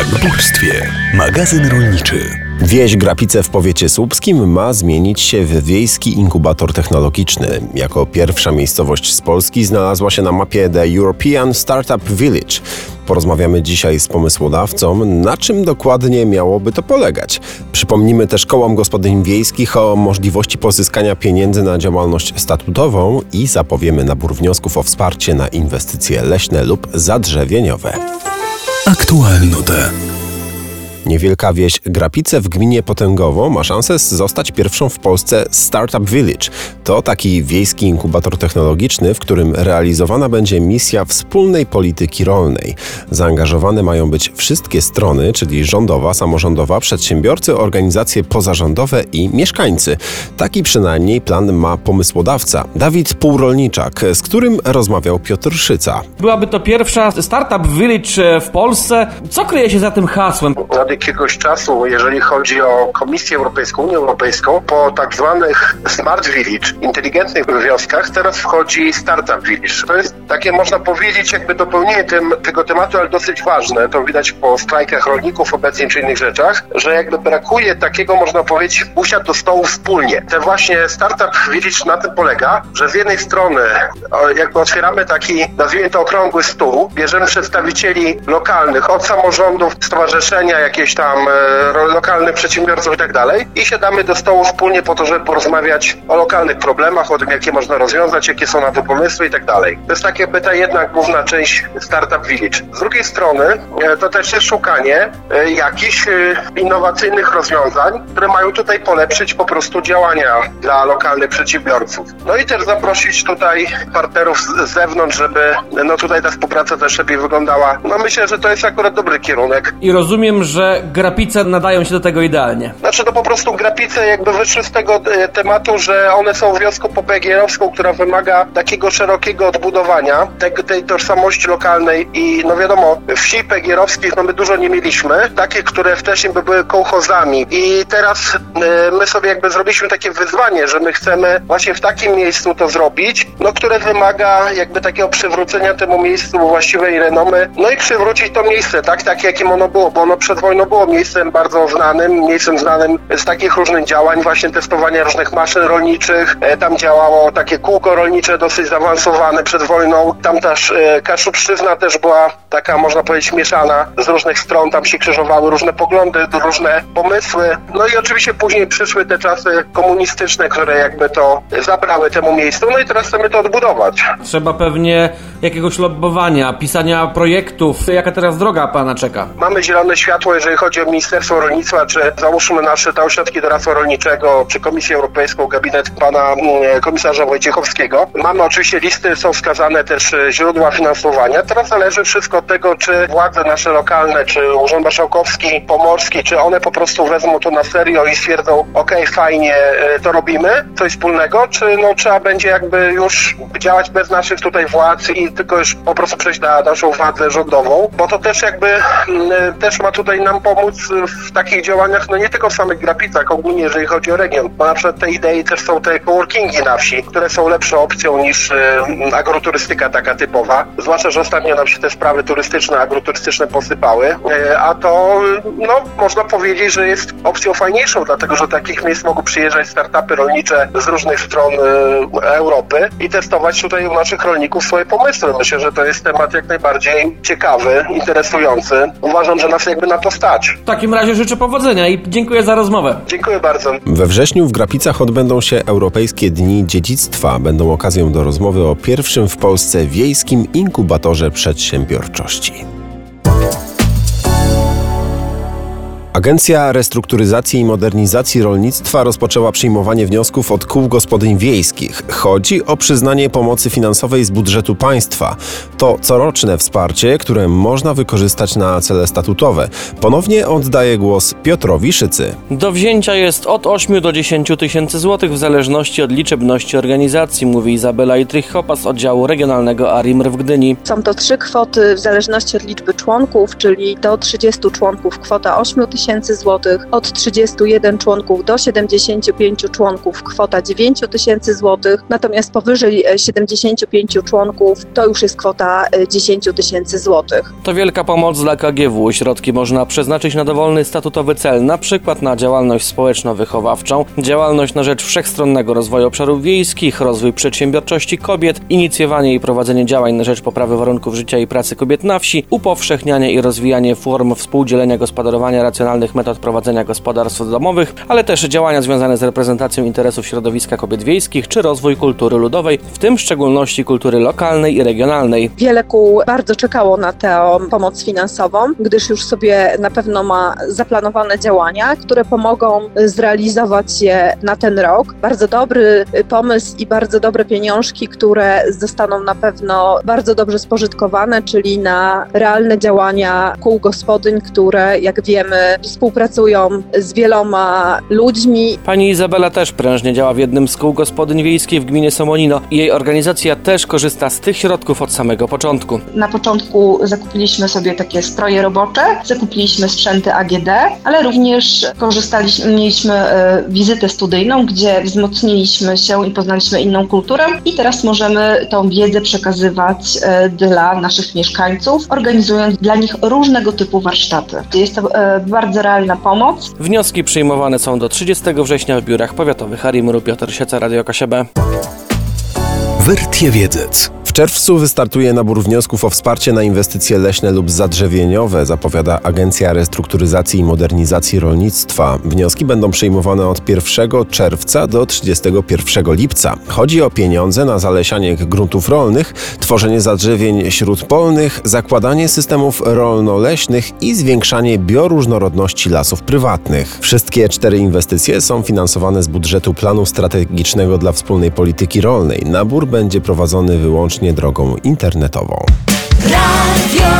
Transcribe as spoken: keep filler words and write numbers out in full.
Agropolstwie. Magazyn rolniczy. Wieś Grapice w powiecie słupskim ma zmienić się w wiejski inkubator technologiczny. Jako pierwsza miejscowość z Polski znalazła się na mapie The European Startup Village. Porozmawiamy dzisiaj z pomysłodawcą, na czym dokładnie miałoby to polegać. Przypomnimy też kołom gospodyń wiejskich o możliwości pozyskania pieniędzy na działalność statutową i zapowiemy nabór wniosków o wsparcie na inwestycje leśne lub zadrzewieniowe. Aktualnote. Niewielka wieś Grapice w gminie Potęgowo ma szansę zostać pierwszą w Polsce Startup Village. To taki wiejski inkubator technologiczny, w którym realizowana będzie misja wspólnej polityki rolnej. Zaangażowane mają być wszystkie strony, czyli rządowa, samorządowa, przedsiębiorcy, organizacje pozarządowe i mieszkańcy. Taki przynajmniej plan ma pomysłodawca Dawid Półrolniczak, z którym rozmawiał Piotr Szyca. Byłaby to pierwsza Startup Village w Polsce. Co kryje się za tym hasłem? Od jakiegoś czasu, jeżeli chodzi o Komisję Europejską, Unię Europejską, po tak zwanych Smart Village, inteligentnych wioskach, teraz wchodzi Startup Village. To jest takie, można powiedzieć, jakby dopełnienie tym, tego tematu, ale dosyć ważne. To widać po strajkach rolników obecnie czy innych rzeczach, że jakby brakuje takiego, można powiedzieć, usiadł do stołu wspólnie. Ten właśnie Startup Village na tym polega, że z jednej strony jakby otwieramy taki, nazwijmy to okrągły stół, bierzemy przedstawicieli lokalnych, od samorządów, stowarzyszenia, jakieś tam e, lokalnych przedsiębiorców i tak dalej i siadamy do stołu wspólnie po to, żeby porozmawiać o lokalnych problemach, o tym, jakie można rozwiązać, jakie są na to pomysły i tak dalej. To jest tak jakby ta jedna główna część Startup Village. Z drugiej strony e, to też jest szukanie e, jakichś e, innowacyjnych rozwiązań, które mają tutaj polepszyć po prostu działania dla lokalnych przedsiębiorców. No i też zaprosić tutaj partnerów z, z zewnątrz, żeby no tutaj ta współpraca też lepiej wyglądała. No myślę, że to jest akurat dobry kierunek. I rozumiem, że Grapice nadają się do tego idealnie. Znaczy to po prostu Grapice jakby wyszły z tego e, tematu, że one są wioską popegierowską, która wymaga takiego szerokiego odbudowania te, tej tożsamości lokalnej i no wiadomo, wsi pegierowskich no my dużo nie mieliśmy, takie, które wcześniej by były kołchozami i teraz e, my sobie jakby zrobiliśmy takie wyzwanie, że my chcemy właśnie w takim miejscu to zrobić, no które wymaga jakby takiego przywrócenia temu miejscu właściwej renomy, no i przywrócić to miejsce, tak, takie jakim ono było, bo ono przed wojną było miejscem bardzo znanym, miejscem znanym z takich różnych działań, właśnie testowania różnych maszyn rolniczych. E, tam działało takie kółko rolnicze dosyć zaawansowane przed wojną. Tam też e, Kaszubszczyzna też była taka, można powiedzieć, mieszana z różnych stron. Tam się krzyżowały różne poglądy, różne pomysły. No i oczywiście później przyszły te czasy komunistyczne, które jakby to zabrały temu miejscu. No i teraz chcemy to odbudować. Trzeba pewnie jakiegoś lobbowania, pisania projektów. Jaka teraz droga pana czeka? Mamy zielone światło, jeżeli chodzi o Ministerstwo Rolnictwa, czy załóżmy nasze te ośrodki doradztwa rolniczego, czy Komisję Europejską, gabinet pana mm, komisarza Wojciechowskiego. Mamy oczywiście listy, są wskazane też źródła finansowania. Teraz zależy wszystko od tego, czy władze nasze lokalne, czy Urząd Marszałkowski, Pomorski, czy one po prostu wezmą to na serio i stwierdzą, okej, okay, fajnie, to robimy, coś wspólnego, czy no trzeba będzie jakby już działać bez naszych tutaj władz i tylko już po prostu przejść na naszą władzę rządową, bo to też jakby mm, też ma tutaj nam pomóc w takich działaniach, no nie tylko w samych Grapicach, ogólnie jeżeli chodzi o region, bo na przykład te idei też są te coworkingi na wsi, które są lepszą opcją niż y, agroturystyka taka typowa, zwłaszcza, że ostatnio nam się te sprawy turystyczne, agroturystyczne posypały, y, a to no można powiedzieć, że jest opcją fajniejszą, dlatego, że do takich miejsc mogą przyjeżdżać startupy rolnicze z różnych stron y, Europy i testować tutaj u naszych rolników swoje pomysły. Myślę, że to jest temat jak najbardziej ciekawy, interesujący. Uważam, że nas jakby na to stać. W takim razie życzę powodzenia i dziękuję za rozmowę. Dziękuję bardzo. We wrześniu w Grapicach odbędą się Europejskie Dni Dziedzictwa. Będą okazją do rozmowy o pierwszym w Polsce wiejskim inkubatorze przedsiębiorczości. Agencja Restrukturyzacji i Modernizacji Rolnictwa rozpoczęła przyjmowanie wniosków od kół gospodyń wiejskich. Chodzi o przyznanie pomocy finansowej z budżetu państwa. To coroczne wsparcie, które można wykorzystać na cele statutowe. Ponownie oddaję głos Piotrowi Szycy. Do wzięcia jest od ośmiu do dziesięciu tysięcy złotych w zależności od liczebności organizacji, mówi Izabela Itrych-Hopa z oddziału regionalnego ARiMR w Gdyni. Są to trzy kwoty w zależności od liczby członków, czyli do trzydziestu członków kwota ośmiu tysięcy tysięcy złotych, od trzydziestu jeden członków do siedemdziesięciu pięciu członków kwota dziewięć tysięcy złotych, natomiast powyżej siedemdziesięciu pięciu członków to już jest kwota dziesięć tysięcy złotych. To wielka pomoc dla K G W. Środki można przeznaczyć na dowolny statutowy cel, na przykład na działalność społeczno-wychowawczą, działalność na rzecz wszechstronnego rozwoju obszarów wiejskich, rozwój przedsiębiorczości kobiet, inicjowanie i prowadzenie działań na rzecz poprawy warunków życia i pracy kobiet na wsi, upowszechnianie i rozwijanie form współdzielenia gospodarowania, racjonalnych metod prowadzenia gospodarstw domowych, ale też działania związane z reprezentacją interesów środowiska kobiet wiejskich czy rozwój kultury ludowej, w tym w szczególności kultury lokalnej i regionalnej. Wiele kół bardzo czekało na tę pomoc finansową, gdyż już sobie na pewno ma zaplanowane działania, które pomogą zrealizować je na ten rok. Bardzo dobry pomysł i bardzo dobre pieniążki, które zostaną na pewno bardzo dobrze spożytkowane, czyli na realne działania kół gospodyń, które, jak wiemy, współpracują z wieloma ludźmi. Pani Izabela też prężnie działa w jednym z kół gospodyń wiejskich w gminie Somonino. Jej organizacja też korzysta z tych środków od samego początku. Na początku zakupiliśmy sobie takie stroje robocze, zakupiliśmy sprzęty A G D, ale również korzystaliśmy, mieliśmy e, wizytę studyjną, gdzie wzmocniliśmy się i poznaliśmy inną kulturę i teraz możemy tą wiedzę przekazywać e, dla naszych mieszkańców, organizując dla nich różnego typu warsztaty. Jest to e, bardzo realna pomoc. Wnioski przyjmowane są do trzydziestego września w biurach powiatowych ARiMR-u. Piotr Sieca, Radio K S B. Wyrtjewiedzec. W czerwcu wystartuje nabór wniosków o wsparcie na inwestycje leśne lub zadrzewieniowe, zapowiada Agencja Restrukturyzacji i Modernizacji Rolnictwa. Wnioski będą przyjmowane od pierwszego czerwca do trzydziestego pierwszego lipca. Chodzi o pieniądze na zalesianie gruntów rolnych, tworzenie zadrzewień śródpolnych, zakładanie systemów rolno-leśnych i zwiększanie bioróżnorodności lasów prywatnych. Wszystkie cztery inwestycje są finansowane z budżetu Planu Strategicznego dla Wspólnej Polityki Rolnej. Nabór będzie prowadzony wyłącznie drogą internetową. Radio